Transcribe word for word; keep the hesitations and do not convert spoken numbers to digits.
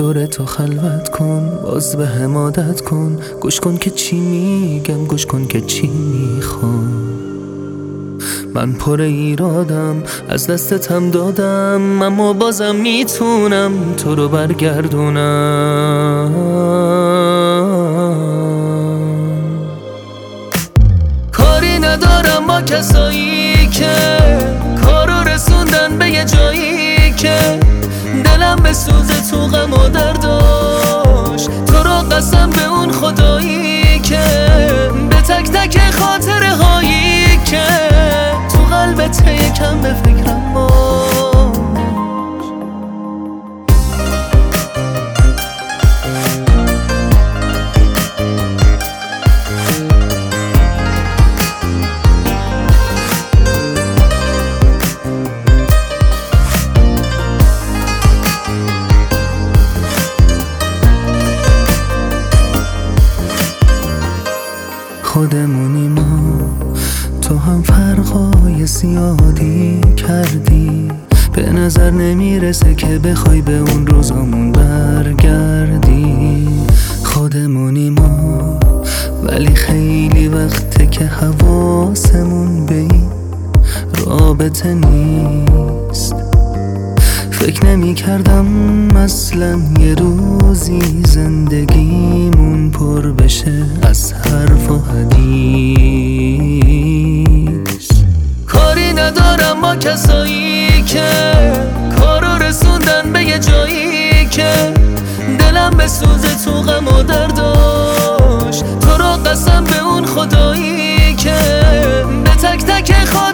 دور تو خلوت کن، باز به هم عادت کن، گوش کن که چی میگم، گوش کن که چی میخوام. من پر ایرادم، از دستتم دادم، اما بازم میتونم تو رو برگردونم. کاری ندارم با کسایی که کارو رسوندن به یه جایی که دلم به سوزه تو غم و درداش. تو رو قسم به اون خدایی که به تک تک خاطره هایی که تو قلبت یکم به فکرم باش. خودمونی ما، تو هم فرقای زیادی کردی، به نظر نمیرسه که بخوای به اون روزامون برگردی. خودمونی ما، ولی خیلی وقته که حواسمون به این رابطه نیست. فکر نمی کردم اصلا یه روزی زندگیمون پر بشه از حرف و حدیث. کاری ندارم با کسایی که کارو رسوندن به یه جایی که دلم به سوزه تو غم و درداش. تو رو قسم به اون خدایی که به تک تک خاطره